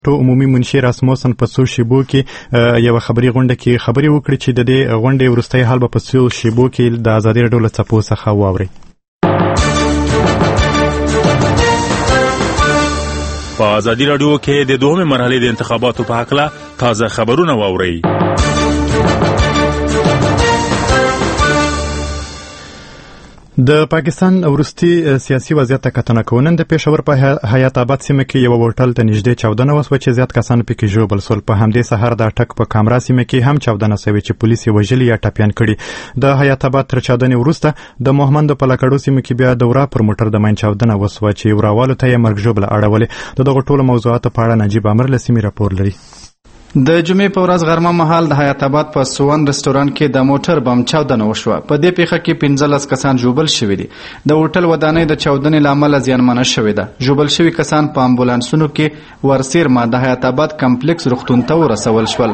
عمومي منشي راسموسن په څو شیبو کې یو خبري غونډه کې خبري وکړي چې د دې غونډې وروستۍ حال به په څو شیبو کې د ازادي راډیو له څپو څخه واوري. په ازادي راډیو کې د دوهمې مرحلې د انتخاباتو په هکله تازه خبرونه واورئ. د پاکستان وروستي سیاسي وضعیت ته کتنه کوونن د پېښور په حیات آباد سیمه کې یو هوټل ته نږدې چاودنه وسوه چې زیات کسان پکې ژوبل سول. په همدې سهار د اټک په کامرا سیمه کې هم چاودنه شوې چې پولیس یې وژلي یا ټپیان کړي. د حیات آباد تر چاودنې وروسته د محمد په لکړو سیمه کې بیا د ورا پر موټر د ماین چاودنه وسوه چې وراوالو ته یې مرګ ژوبله اړولې. د دغه ټولو موضوعاتو په اړه نجیب امر له سیمې راپور لري. د جمعې په ورځ غرمه مهال د حیات آباد په سوان رستورانت کې د موټر بم چاودنه وشوه. په دې پیښه کې 15 کسان ژوبل شوي دي. د هوټل ودانۍ د چاودنې له امله زیانمنه شوې ده. ژوبل شوي کسان په امبولانسونو کې ورسیرما د حیات آباد کمپلیکس روغتون ته ورسول شول.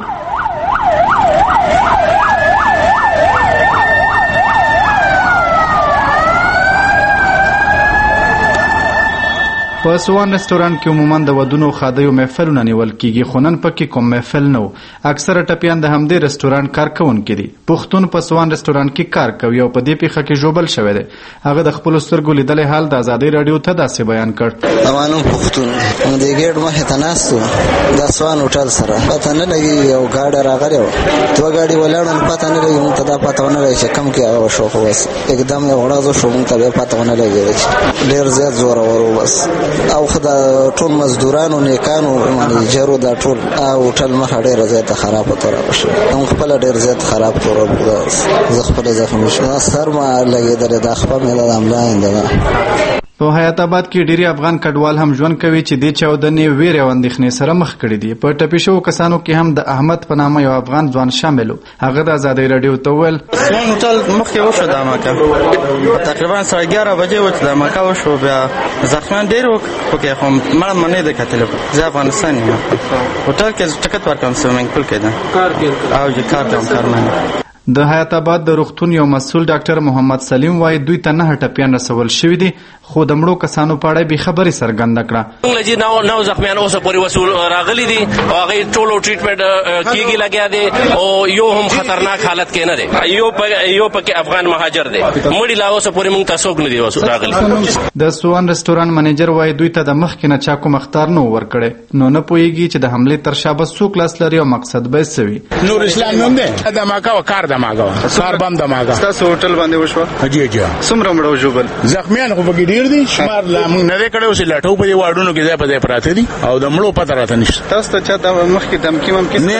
په سوان رستورانت کې عموما د ودونو خادیو محفلونه نیول کیږي، خو نن پکې کوم محفل نه و. اکثره ټپیان د همدې رستورانت کارکونکي دي. پښتون په سوان رستورانت کې کار کوي او په دې پیښه کې ژوبل شوی دی. هغه د خپل سترګو لیدلې حال د ازادي راډیو ته داسې بیان کړ. امانو پښتون د ګډ مخه ته ناستو د سوان هوټل سره پته نه لګي یو گاډي راغلی و. دوه گاډي ولاړل پته نه لګي مونږ ته دا پته نه لګي چې کم کې هغه شو خو بس एकदम یو غړاځو شو مونږ ته پته نه لګي. ډیر زیات زور ورو بس او خدای ټول مزدورانو نیکانو باندې جرو دا ټول هوټل مخه ډیره زیاته خراب تور شو. هم خپل ډیر زیات خراب تور زه خپل زخم شو سر ما لګیدل د خپل مل املاین ده. په حیات آباد کې ډیری افغان کډوال هم ژوند کوي چې د چاودنې ویره او اندېښنې سره مخ کړي دي. په ټپي شوو کسانو کې هم د احمد په نامه یو افغان ځوان شامل و. هغه د ازادي راډیو ته وویل سوان هوټل مخکې وشو دماکه تقریبا 11:30 بجې و چې دماکه وشو. بیا زخمیان ډېر وو پکې خو مړه منې ده کتلې. زه افغانستان یم. هوټل کې ټکټ ورکوم سویمنګ پول کې ده کار کې او چې کار کوم کار نه. د حیات آباد د روغتون یو مسؤل ډاکټر محمد سلیم وایي دوی ته 9 ټپیان رسول شوي دي، خو د مړو کسانو په اړه به خبرې څرګنده کړه. موږ نو زخمیان اوسه پورې وصول راغلي دي او هغه ټولو ټریټمنټ کیږي لګیا دي او یو هم خطرناک حالت کې نه دي. یو پکې افغان مهاجر دي. مړي لا اوسه پورې موږ تاسو نه دي وصول راغلي. د سوان رستورانت منیجر وایي دوی ته د مخکې نه چا کوم اختار نه ورکړي، نو نه پوهیږي چې د حمله تر شا به څوک لاس لري او مقصد به سوي. نور اسلام نوم دی د ماکا کار د ماکا بم د ماګه تاسو هوټل باندې وشو. جی څومره مړو ژوبل زخمیان خو بګی ډیر دي شمار لا موږ نه کړو چې لاټو په واډونو کې ځای په ځای پراته دي او د مړو پته راته نشته. تاسو ته چا د مخکې دمکی ممکن نه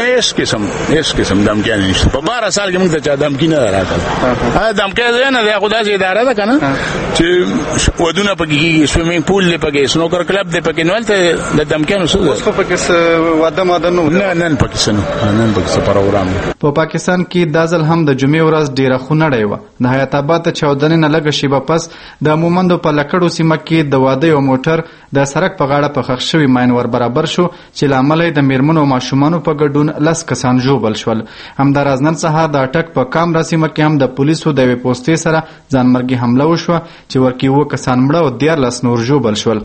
هیڅ قسم دمکی نه نشته. په 12 سال کې موږ ته چا دمکی نه راکړه. دمکی نه ده خدای سي اداره ده کنه چې ودونه پکې سویمینګ پول لپاره سنوکر کلب دی پکې نوالته د دمکانو څه اوس په پکې واده ماده نو نه پکې پروګرام. په پاکستان کې د ځل هم د جمعې ورځ ډیره خونړۍ وه. د حیات آباد ته چاودنې نه لږه شیبه پس د مومندو په لکړو سیمه کې د واده یو موټر د سړک په غاړه په ښخ شوي ماین ور برابر شو چې له امله د میرمنو او ماشومانو په ګډون 10 کسان ژوبل شول. همداراز نن سهار د اټک په کامرا سیمه کې هم د پولیسو د یوې پوستې سره ځانمرګي حمله وشوه چې ورکې 7 کسان مړه او 14 نور ژوبل شول.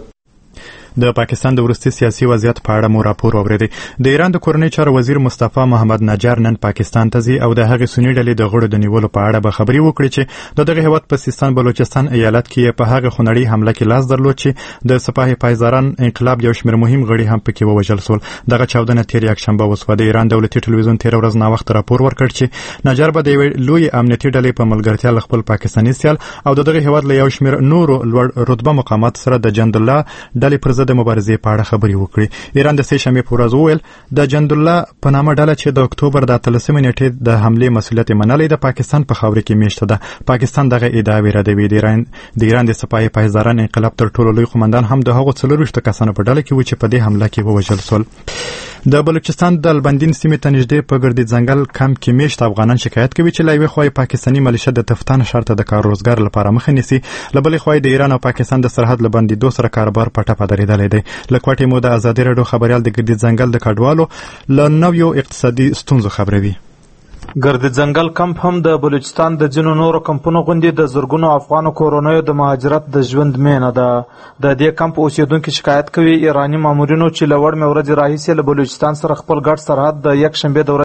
د پاکستان د وروستي سیاسي وضعیت په اړه مو راپور اوریدي. د ایران د کورنۍ چارو وزیر مصطفی محمد نجار نن پاکستان ته ځي او د هغې سني ډلې د غړو د نیولو په اړه به خبري وکړي چې د دغه هیواد په سیستان بلوچستان ایالت کې په هغه خونړۍ حمله کې لاس درلود چې د سپاه پایزاران انقلاب یو شمېر مهم غړي هم پکې ووژل شول. دغه چاودنه تیر یکشنبه وسوه. د ایران دولتي ټلویزیون تیر ورځ ناوخته راپور ورکړ چې نجار به د یوې لوی امنیتي ډلې په ملګرتیا له خپل پاکستاني سیال او د دغه هیواد له یو شمېر نورو لوړ رتبه مقامات سره د جند الله ډلې پر ضد مبارزې په خبري وکړي. ایران د سې شنبې په ورځ وویل د جند الله په نامه ډله چې د اکتوبر د 13 نیټې د حملې مسؤلیت منلی د پاکستان په خاوره کې میشته ده. پاکستان دغه ادعاوې ردوي. د ایران د سپاه پایزاران انقلاب تر ټولو لوی قومندان هم د هغو 40 کسانو په ډله کې و چې په دې حمله کې ووژل شول. د بلوچستان د البندین سیمې ته نږدې په ګردي ځنګل کمپ کې میشته افغانان شکایت کوي چې له یوې خوا پاکستاني ملیشه د تفتان شرط د کار روزګار لپاره مخه نیسي، له بلې خوا د ایران او پاکستان د سرحد له بندېدو سره کاروبار په ټپه درېدلی دی. له کوټې مو د ازادي راډیو خبریال د ګردي ځنګل د کډوالو له نویو اقتصادي ستونزو خبروي. ګرد ځنګل کمپ هم د بلوچستان د ځینو نورو کمپونو غوندې د زرګونو افغانو کورنیو د مهاجرت د ژوند مینه ده. د دې کمپ اوسیدونکي شکایت کوي ایراني مامورینو چې له وړمې ورځې راهیسې له بلوچستان سره خپل ګډ سرحد د یک شنبې د